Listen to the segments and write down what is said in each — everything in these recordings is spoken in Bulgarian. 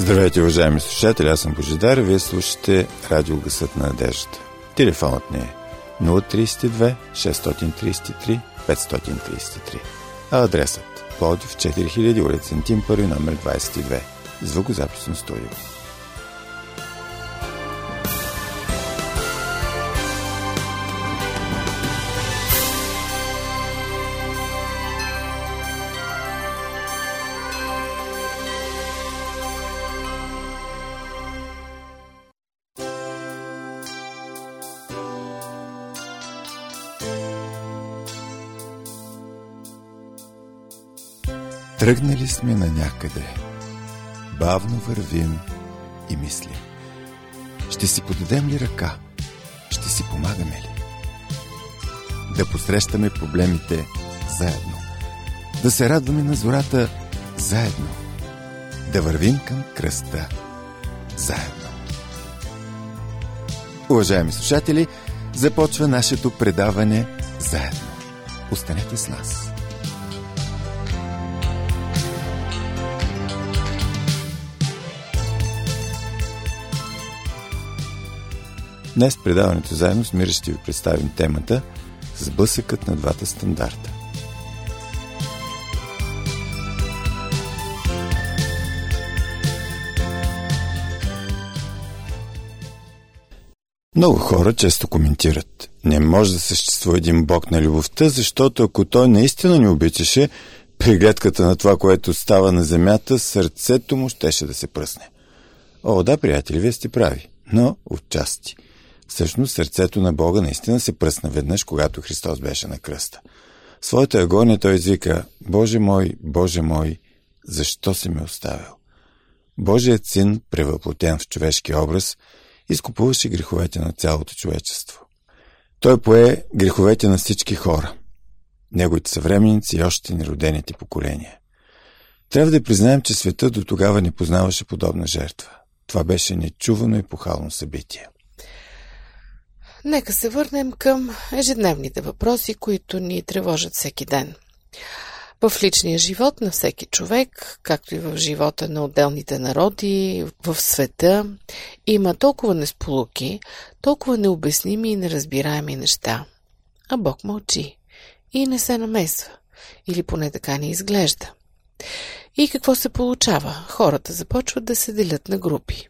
Здравейте, уважаеми слушатели, аз съм Божидар, вие слушате Радио Гласът на надеждата. Телефонът ни е 032 633 533, а адресът Пловдив 4000, улица Антим I, номер 22, звукозаписно студио. Тръгнали сме на някъде, бавно вървим и мислим. Ще си подадем ли ръка? Ще си помагаме ли? Да посрещаме проблемите заедно. Да се радваме на зората заедно. Да вървим към кръста заедно. Уважаеми слушатели, започва нашето предаване заедно. Останете с нас. Днес в предаването заедно с Мира ще ви представим темата "Сблъсъкът на двата стандарта". Много хора често коментират: не може да съществува един Бог на любовта, защото ако Той наистина ни обичаше, при гледката на това, което става на земята, сърцето му щеше да се пръсне. О, да, приятели, вие сте прави, но отчасти. Всъщност сърцето на Бога наистина се пръсна веднъж, когато Христос беше на кръста. В своята агония Той извика: Боже мой, защо си ме оставил? Божият син, превъплотен в човешки образ, изкупуваше греховете на цялото човечество. Той пое греховете на всички хора, неговите съвременници и още неродените поколения. Трябва да признаем, че светът до тогава не познаваше подобна жертва. Това беше нечувано епохално събитие. Нека се върнем към ежедневните въпроси, които ни тревожат всеки ден. В личния живот на всеки човек, както и в живота на отделните народи, в света, има толкова несполуки, толкова необясними и неразбираеми неща. А Бог мълчи и не се намесва, или поне така не изглежда. И какво се получава? Хората започват да се делят на групи.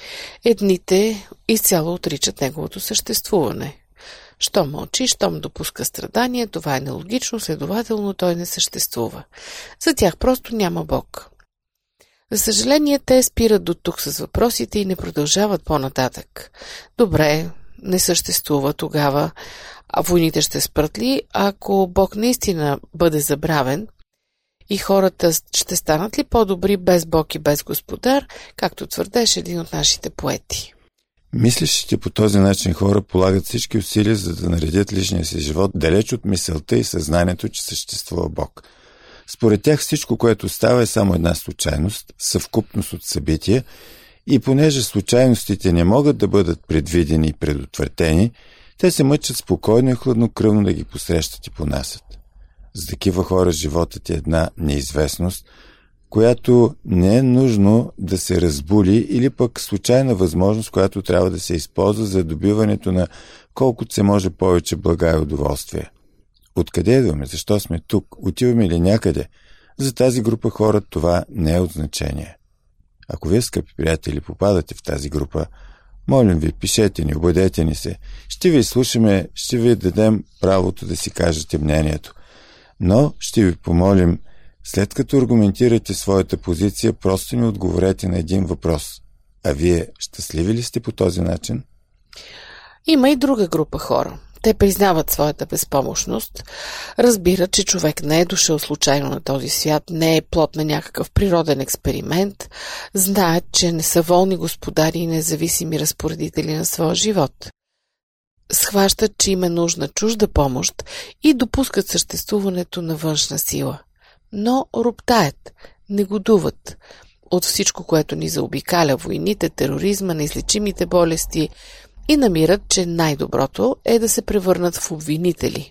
Едните изцяло отричат неговото съществуване. Щом мълчи, щом допуска страдания, това е нелогично, следователно той не съществува. За тях просто няма Бог. За съжаление, те спират до тук с въпросите и не продължават по-нататък. Добре, не съществува тогава, а войните ще спрат ли? Ако Бог наистина бъде забравен, и хората ще станат ли по-добри без Бог и без Господар, както твърдеше един от нашите поети? Мислиш, че по този начин хора полагат всички усилия, за да наредят личния си живот далеч от мисълта и съзнанието, че съществува Бог. Според тях всичко, което става, е само една случайност, съвкупност от събития, и понеже случайностите не могат да бъдат предвидени и предотвратени, те се мъчат спокойно и хладнокръвно да ги посрещат и понасят. За такива хора животът е една неизвестност, която не е нужно да се разбули, или пък случайна възможност, която трябва да се използва за добиването на колкото се може повече блага и удоволствие. Откъде идваме? Защо сме тук? Отиваме ли някъде? За тази група хора това не е от значение. Ако вие, скъпи приятели, попадате в тази група, молим ви, пишете ни, обадете ни се. Ще ви слушаме, ще ви дадем правото да си кажете мнението. Но ще ви помолим, след като аргументирате своята позиция, просто ни отговорете на един въпрос. А вие щастливи ли сте по този начин? Има и друга група хора. Те признават своята безпомощност, разбират, че човек не е дошъл случайно на този свят, не е плод на някакъв природен експеримент, знаят, че не са волни господари и независими разпоредители на своя живот. Схващат, че им е нужна чужда помощ и допускат съществуването на външна сила. Но роптаят, негодуват от всичко, което ни заобикаля: войните, тероризма, неизлечимите болести, и намират, че най-доброто е да се превърнат в обвинители.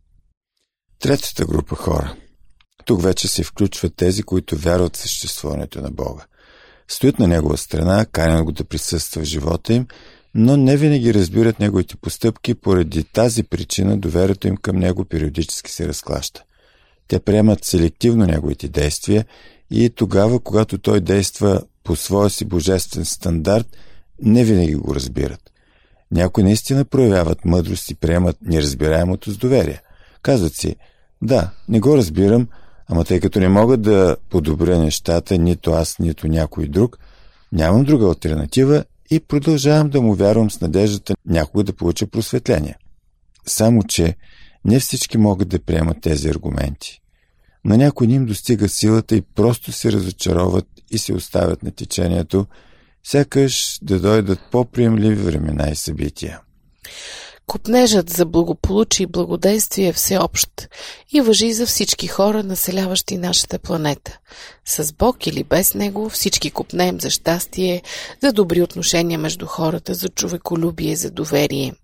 Третата група хора. Тук вече се включват тези, които вярват в съществуването на Бога. Стоят на негова страна, канят го да присъства в живота им, но не винаги разбират неговите постъпки, поради тази причина доверието им към него периодически се разклаща. Те приемат селективно неговите действия и тогава, когато той действа по своя си божествен стандарт, не винаги го разбират. Някои наистина проявяват мъдрост и приемат неразбираемото с доверие. Казват си: да, не го разбирам, ама тъй като не мога да подобря нещата, нито аз, нито някой друг, нямам друга алтернатива и продължавам да му вярвам с надеждата някога да получа просветление. Само че не всички могат да приемат тези аргументи. На някой им достига силата и просто се разочароват и се оставят на течението, сякаш да дойдат по-приемливи времена и събития. Копнежът за благополучие и благодействие е всеобщ и важи за всички хора, населяващи нашата планета. С Бог или без Него всички копнеем за щастие, за добри отношения между хората, за човеколюбие, за доверие.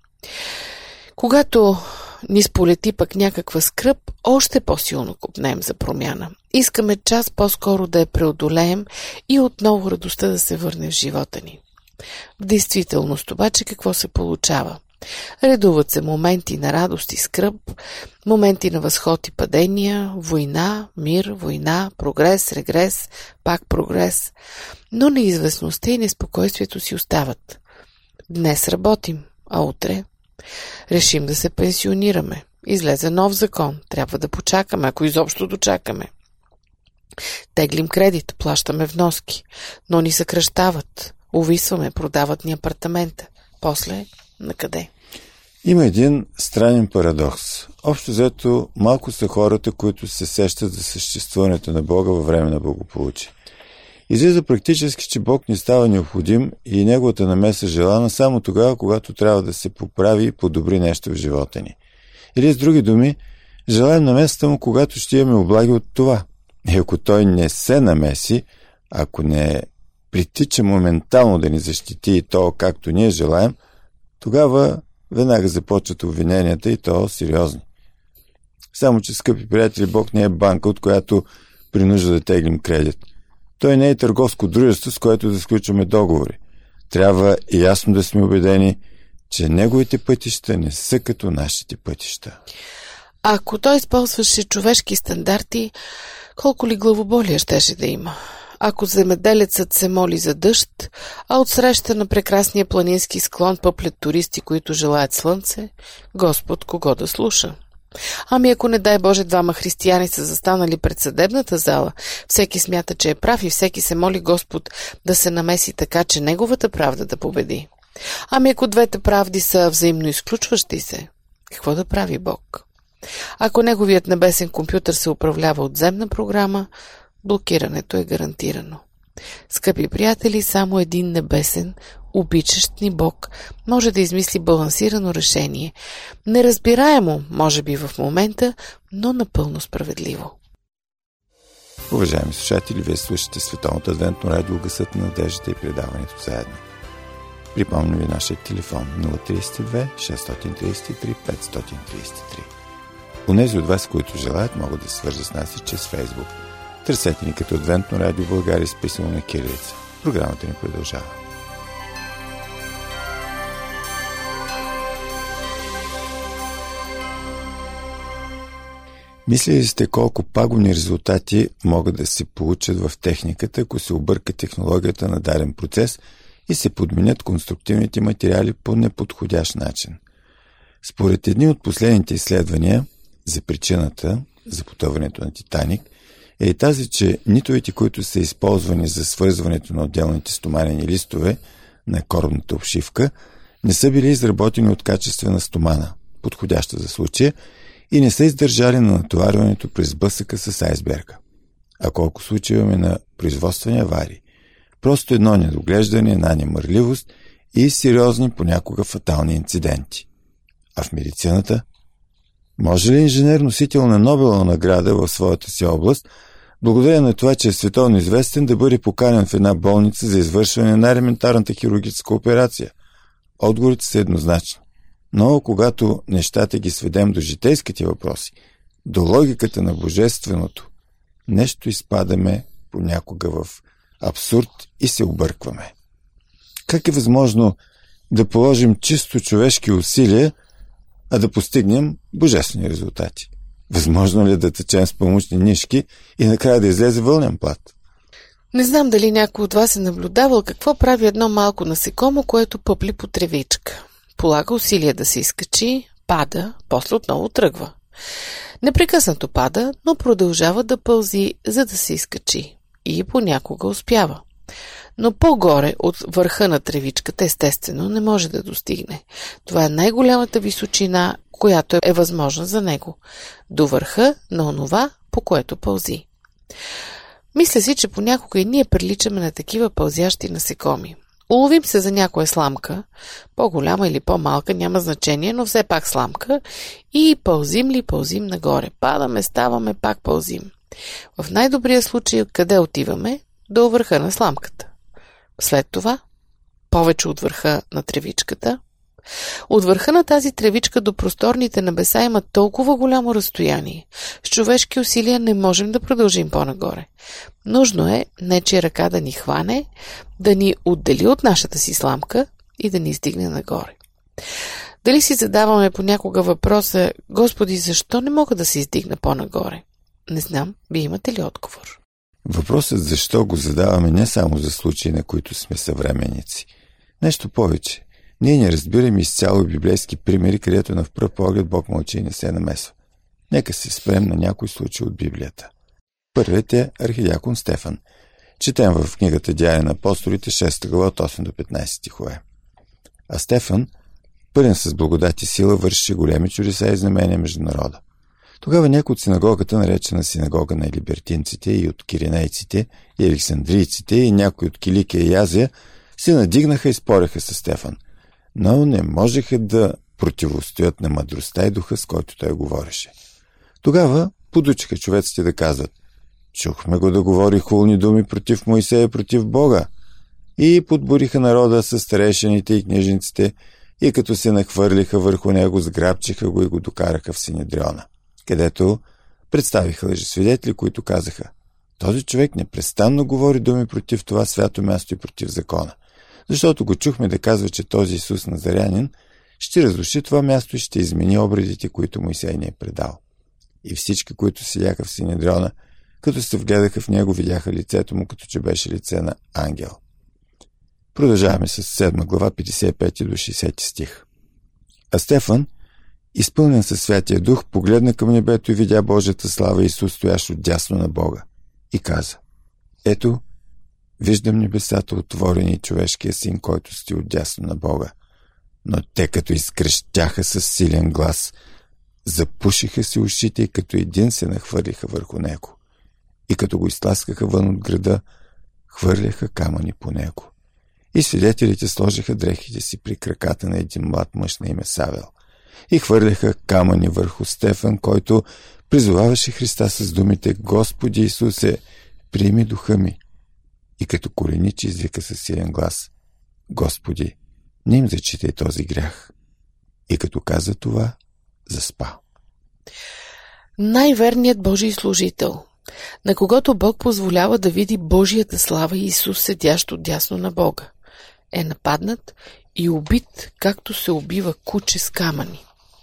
Когато ни сполети пък някаква скръб, още по-силно копнеем за промяна. Искаме час по-скоро да я преодолеем и отново радостта да се върне в живота ни. В действителност обаче какво се получава? Редуват се моменти на радост и скръб, моменти на възход и падения, война, мир, война, прогрес, регрес, пак прогрес, но неизвестността и неспокойствието си остават. Днес работим, а утре решим да се пенсионираме. Излезе нов закон, трябва да почакаме, ако изобщо дочакаме. Теглим кредит, плащаме вноски, но ни съкращават, увисваме, продават ни апартамента. После накъде? Има един странен парадокс. Общо взето, малко са хората, които се сещат за съществуването на Бога във време на благополучие. Излиза практически, че Бог ни става необходим и неговата намеса желана само тогава, когато трябва да се поправи и подобри нещо в живота ни. Или с други думи, желаем намесата му, когато ще имаме облаги от това. И ако той не се намеси, ако не притича моментално да ни защити и то както ние желаем, тогава веднага започват обвиненията и то сериозни. Само че, скъпи приятели, Бог не е банка, от която при нужда да теглим кредит. Той не е търговско дружество, с което да сключваме договори. Трябва и ясно да сме убедени, че неговите пътища не са като нашите пътища. Ако той използваше човешки стандарти, колко ли главоболие щеше да има? Ако земеделецът се моли за дъжд, а отсреща на прекрасния планински склон пъплят туристи, които желаят слънце, Господ кого да слуша? Ами ако, не дай Боже, двама християни са застанали пред съдебната зала, всеки смята, че е прав и всеки се моли Господ да се намеси така, че неговата правда да победи. Ами ако двете правди са взаимно изключващи се, какво да прави Бог? Ако неговият небесен компютър се управлява от земна програма, блокирането е гарантирано. Скъпи приятели, само един небесен, обичащ ни Бог може да измисли балансирано решение. Неразбираемо, може би в момента, но напълно справедливо. Уважаеми слушатели, вие слушате Световното адвентно радио Гласът на надеждата и предаването заедно. Припомням ви нашия телефон 032 633 533. Унези от вас, които желаят, могат да свържат с нас и чрез Фейсбук. Търсете ни като Адвентно радио България, изписано на кирилица. Програмата ни продължава. Мислили сте колко пагубни резултати могат да се получат в техниката, ако се обърка технологията на даден процес и се подменят конструктивните материали по неподходящ начин? Според едни от последните изследвания за причината за потъването на Титаник е и тази, че нитовете, които са използвани за свързването на отделните стоманени листове на корабната обшивка, не са били изработени от качествена стомана, подходяща за случая, и не са издържали на натоварването през сблъсъка с айсберга. А колко случаи имаме на производствени аварии? Просто едно недоглеждане, една немърливост и сериозни, понякога фатални инциденти. А в медицината? Може ли инженер, носител на Нобелова награда в своята си област, благодарение на това, че е световно известен, да бъде поканен в една болница за извършване на елементарната хирургическа операция? Отговорите са еднозначни. Но когато нещата ги сведем до житейските въпроси, до логиката на божественото, нещо изпадаме понякога в абсурд и се объркваме. Как е възможно да положим чисто човешки усилия, а да постигнем божествени резултати? Възможно ли е да течем с помощни нишки и накрая да излезе вълнен плат? Не знам дали някой от вас е наблюдавал какво прави едно малко насекомо, което пъпли по тревичка. Полага усилия да се изкачи, пада, после отново тръгва. Непрекъснато пада, но продължава да пълзи, за да се изкачи. И понякога успява. Но по-горе от върха на тревичката, естествено, не може да достигне. Това е най-голямата височина, която е възможна за него. До върха на онова, по което пълзи. Мисля си, че понякога и ние приличаме на такива пълзящи насекоми. Уловим се за някоя сламка, по-голяма или по-малка, няма значение, но все пак сламка, и пълзим нагоре. Падаме, ставаме, пак пълзим. В най-добрия случай, къде отиваме? До върха на сламката. След това, повече от върха на тревичката. От върха на тази тревичка до просторните небеса има толкова голямо разстояние. С човешки усилия не можем да продължим по-нагоре. Нужно е нечия ръка да ни хване, да ни отдели от нашата си сламка и да ни издигне нагоре. Дали си задаваме понякога въпроса: Господи, защо не мога да се издигна по-нагоре? Не знам, вие имате ли отговор? Въпросът защо го задаваме не само за случаи, на които сме съвременници. Нещо повече. Ние не разбираме изцяло библейски примери, където на пръв поглед Бог мълчи и не се намесва. Нека се спрем на някои случаи от Библията. Първият е архидиакон Стефан. Четем в книгата Деяния на апостолите, 6 глава от 8 до 15 стихове. А Стефан, пълен с благодат и сила, върши големи чудеса и знамения между народа. Тогава някой от синагогата, наречена синагога на либертинците и от киринейците и александрийците и някои от Киликия и Азия, се надигнаха и спореха с Стефан, но не можеха да противостоят на мъдростта и духа, с който той говореше. Тогава подучиха човеците да казват: чухме го да говори хулни думи против Моисея и против Бога. И подбориха народа с старейшините и книжниците, и като се нахвърлиха върху него, сграбчиха го и го докараха в Синедриона, където представиха лъжесвидетели, които казаха: този човек непрестанно говори думи против това свято място и против закона, защото го чухме да казва, че този Исус Назарянин ще разруши това място и ще измени обредите, които Моисей ни е предал. И всички, които седяха в Синедриона, като се вгледаха в него, видяха лицето му, като че беше лице на ангел. Продължаваме с 7 глава, 55 до 60 стих. А Стефан, изпълнен със Святия Дух, погледна към небето и видя Божията слава и Исус, стоящ отдясно на Бога, и каза: ето, виждам небесата отворени и човешкия син, който стои отдясно на Бога. Но те, като изкрещяха със силен глас, запушиха си ушите и като един се нахвърлиха върху него. И като го изтласкаха вън от града, хвърляха камъни по него. И свидетелите сложиха дрехите си при краката на един млад мъж на име Савел и хвърляха камъни върху Стефан, който призоваваше Христа с думите: Господи Исусе, приеми духа ми. И като коленичи извика със силен глас: Господи, не им зачитай този грях. И като каза това, заспа. Най-верният Божий служител, на когото Бог позволява да види Божията слава и Исус седящ отдясно на Бога, е нападнат и убит, както се убива куче с камъни.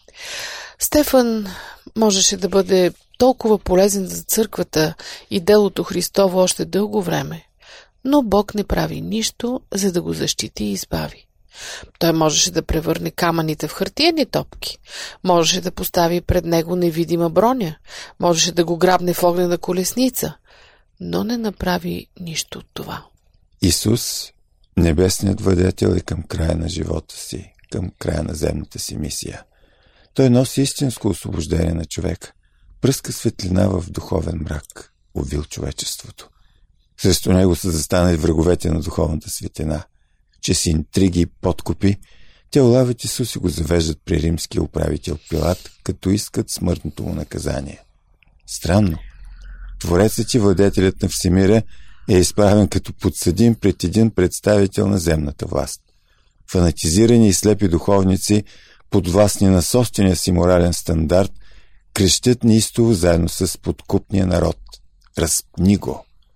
Стефан можеше да бъде толкова полезен за църквата и делото Христово още дълго време, но Бог не прави нищо, за да го защити и избави. Той можеше да превърне камъните в хартиени топки, можеше да постави пред него невидима броня, можеше да го грабне в огнена колесница, но не направи нищо от това. Исус, небесният владетел, е към края на живота си, към края на земната си мисия. Той носи истинско освобождение на човека, пръска светлина в духовен мрак, увил човечеството. Срещу него са застанали враговете на духовната светлина, че с интриги и подкупи те улавят Исус и го завеждат при римския управител Пилат, като искат смъртното му наказание. Странно. Творецът и владетелят на всемира е изправен като подсъдим пред един представител на земната власт. Фанатизирани и слепи духовници, подвластни на собствения си морален стандарт, крещят неистово заедно с подкупния народ: разпни го!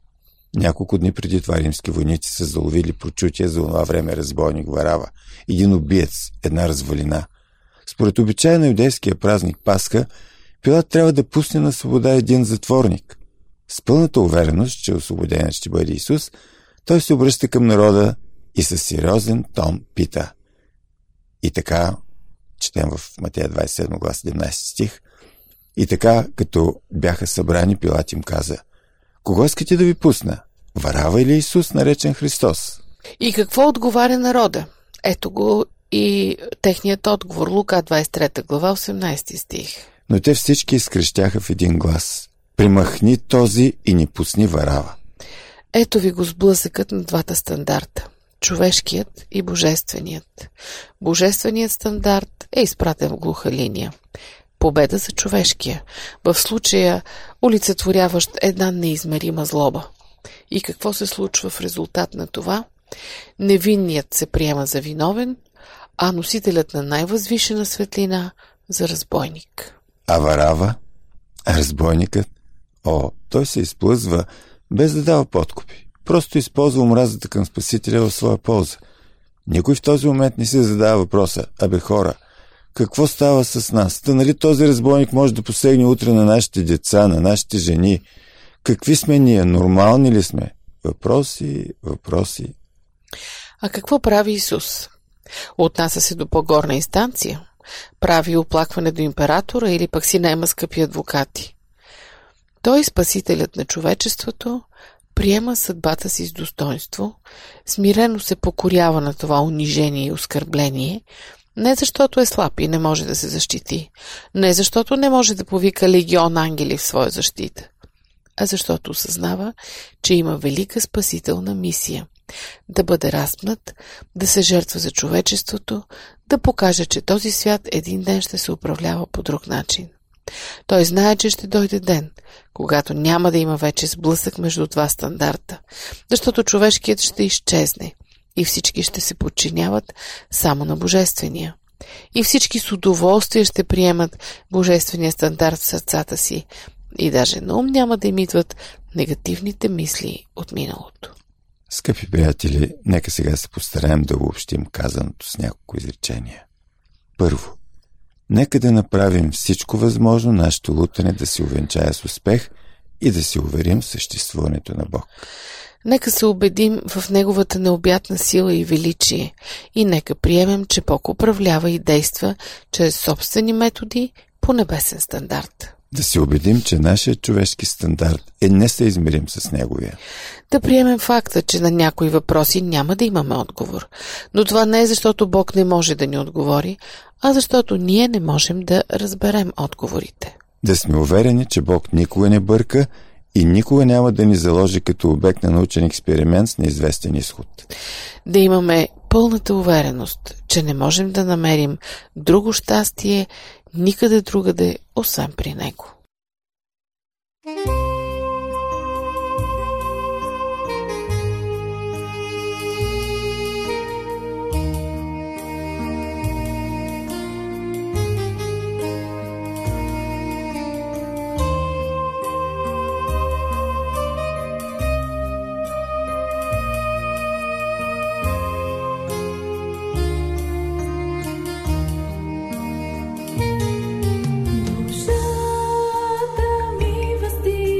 Няколко дни преди това римски войници са заловили прочутия за това време разбойник Варава, един убиец, една развалина. Според обичая на юдейския празник Пасха, Пилат трябва да пусне на свобода един затворник. С пълната увереност, че освободен ще бъде Исус, той се обръща към народа и със сериозен тон пита. И така, четем в Матея 27 глава 17 стих, и така, като бяха събрани, Пилат им каза: кого искате да ви пусна? Варава или Исус, наречен Христос? И какво отговаря народа? Ето го и техният отговор. Лука 23 глава 18 стих. Но те всички изкрещяха в един глас: примахни този и ни пусни Варава. Ето ви го сблъсъкът на двата стандарта. Човешкият и божественият. Божественият стандарт е изпратен в глуха линия. Победа за човешкия, в случая олицетворяващ една неизмерима злоба. И какво се случва в резултат на това? Невинният се приема за виновен, а носителят на най-възвишена светлина за разбойник. А Варава? А разбойникът? Той се изплъзва без да дава подкупи. Просто използва омразата към Спасителя в своя полза. Никой в този момент не се задава въпроса: абе хора, какво става с нас? Нали този разбойник може да посегне утре на нашите деца, на нашите жени? Какви сме ние? Нормални ли сме? Въпроси. А какво прави Исус? Отнася се до по-горна инстанция? Прави оплакване до императора или пък си наема скъпи адвокати? Той, спасителят на човечеството, приема съдбата си с достоинство, смирено се покорява на това унижение и оскърбление, не защото е слаб и не може да се защити, не защото не може да повика легион ангели в своя защита, а защото осъзнава, че има велика спасителна мисия – да бъде разпнат, да се жертва за човечеството, да покаже, че този свят един ден ще се управлява по друг начин. Той знае, че ще дойде ден, когато няма да има вече сблъсък между два стандарта, защото човешкият ще изчезне и всички ще се подчиняват само на божествения. И всички с удоволствие ще приемат божествения стандарт в сърцата си и даже на ум няма да им идват негативните мисли от миналото. Скъпи приятели, нека сега се постараем да обобщим казаното с няколко изречения. Първо, нека да направим всичко възможно нашето лутане да се увенчае с успех и да се уверим в съществуването на Бог. Нека се убедим в Неговата необятна сила и величие и нека приемем, че Бог управлява и действа чрез собствени методи по небесен стандарт. Да се убедим, че нашият човешки стандарт е несъизмерим с Неговия. Да приемем факта, че на някои въпроси няма да имаме отговор. Но това не е защото Бог не може да ни отговори, а защото ние не можем да разберем отговорите. Да сме уверени, че Бог никога не бърка и никога няма да ни заложи като обект на научен експеримент с неизвестен изход. Да имаме пълната увереност, че не можем да намерим друго щастие никъде другаде, освен при Него. Душата ми въздига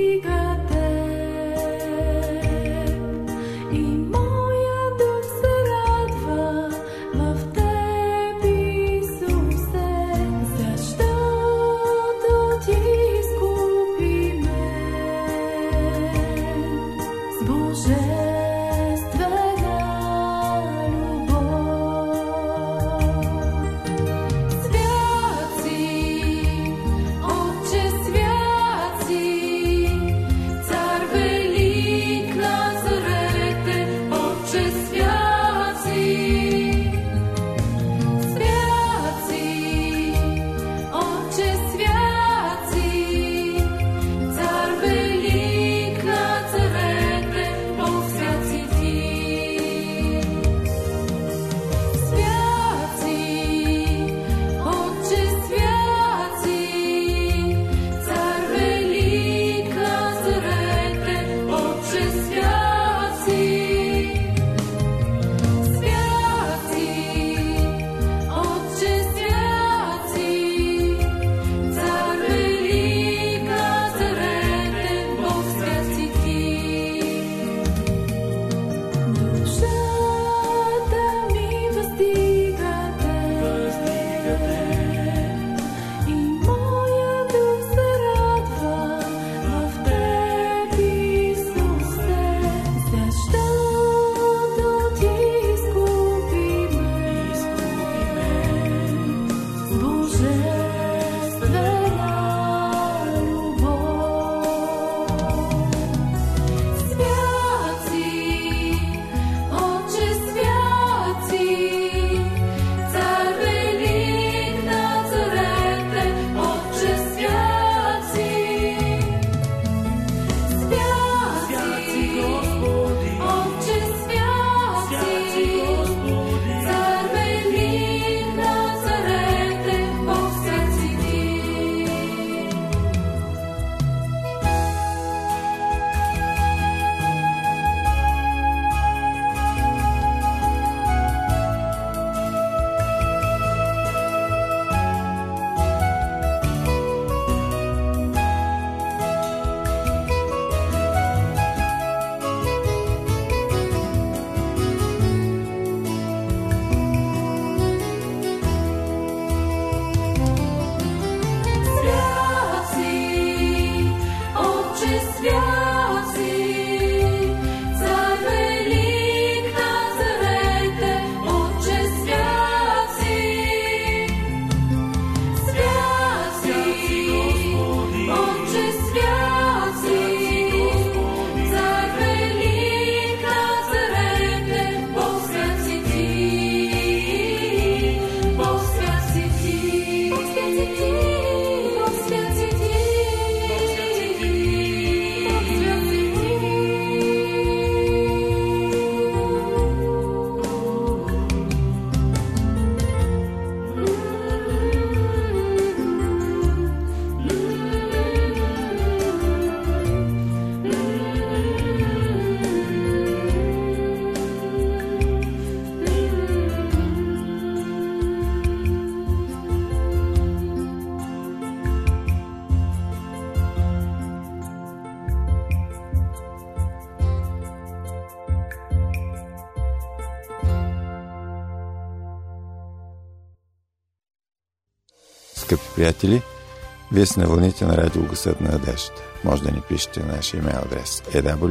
скъпи приятели, вие сте на вълните на радио Гласът на надеждата. Може да ни пишете на нашия имейл адрес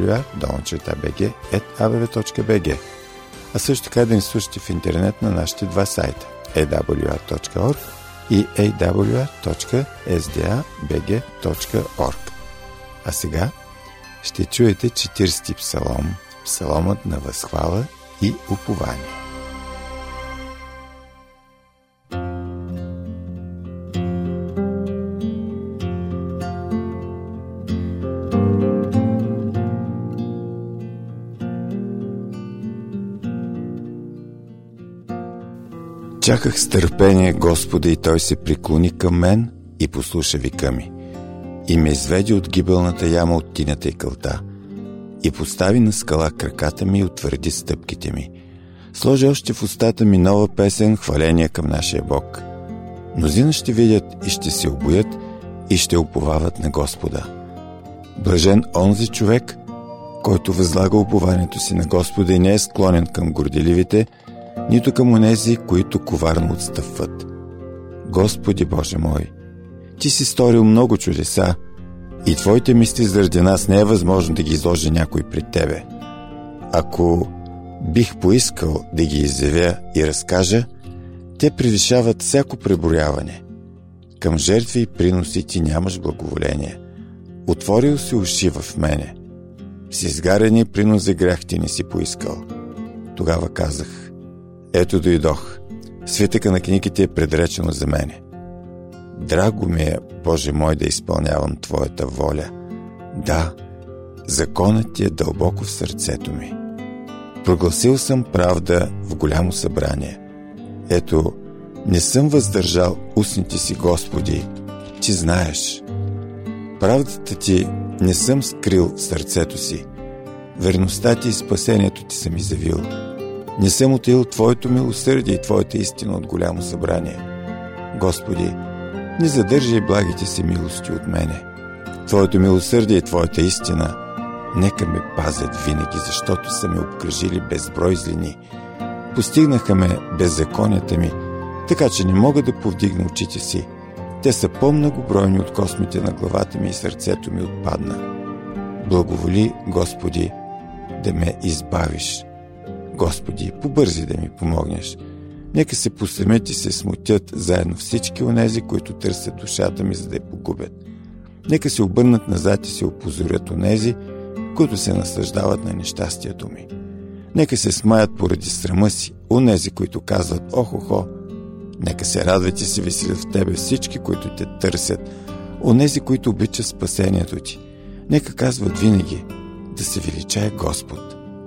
awr@abv.bg, а също така да ни слушате в интернет на нашите два сайта awr.org и awr.sdabg.org. А сега ще чуете 40-ти псалом, псаломът на възхвала и упование. Чаках с търпение Господа и Той се преклони към мен и послуша вика ми. И ме изведи от гибелната яма от тинята и кълта. И постави на скала краката ми и утвърди стъпките ми. Сложи още в устата ми нова песен, хваление към нашия Бог. Мнозина ще видят и ще се обоят и ще уповават на Господа. Блажен онзи човек, който възлага упованието си на Господа и не е склонен към горделивите, нито към онези, които коварно отстъпват. Господи Боже мой, Ти си сторил много чудеса и Твоите мисли заради нас не е възможно да ги изложи някой пред Тебе. Ако бих поискал да ги изявя и разкажа, те превишават всяко преброяване. Към жертви и приноси Ти нямаш благоволение. Отворил си уши в мене. С изгаряне и принос за грях Ти не си поискал. Тогава казах: ето дойдох. Свитъка на книгите е предречено за мене. Драго ми е, Боже мой, да изпълнявам Твоята воля. Да, законът Ти е дълбоко в сърцето ми. Прогласил съм правда в голямо събрание. Ето, не съм въздържал устните си, Господи, Ти знаеш. Правдата Ти не съм скрил в сърцето си. Верността Ти и спасението Ти съм изявил. Не съм утаил Твоето милосърдие и Твоята истина от голямо събрание. Господи, не задържай благите си милости от мене. Твоето милосърдие и Твоята истина нека ме пазят винаги, защото са ме обкръжили безброй злини. Постигнаха ме беззаконията ми, така че не мога да повдигна очите си. Те са по-многобройни от космите на главата ми и сърцето ми отпадна. Благоволи, Господи, да ме избавиш. Господи, побързи да ми помогнеш. Нека се посрамят и се смутят заедно всички онези, които търсят душата ми, за да я погубят. Нека се обърнат назад и се опозорят онези, които се наслаждават на нещастието ми. Нека се смаят поради срама си онези, които казват охо-хо. Нека се радват и се веселят в Тебе всички, които Те търсят, онези, които обичат спасението Ти. Нека казват винаги: да се величае Господ.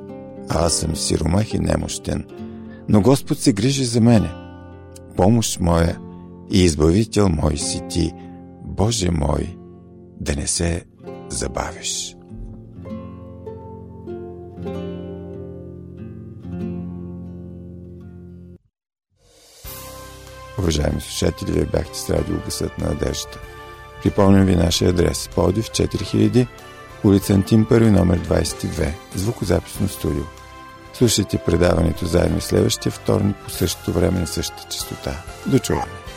А аз съм сиромах и немощен, но Господ се грижи за мене. Помощ моя и избавител мой си Ти, Боже мой, да не се забавиш. Уважаеми слушатели, вие бяхте с радио Гласът на надеждата. Припомням ви нашия адрес: Пловдив 4000, улица Антим 1, номер 22, звукозаписно студио. Слушайте предаването заедно следващия вторник по същото време на същата честота. До чуване!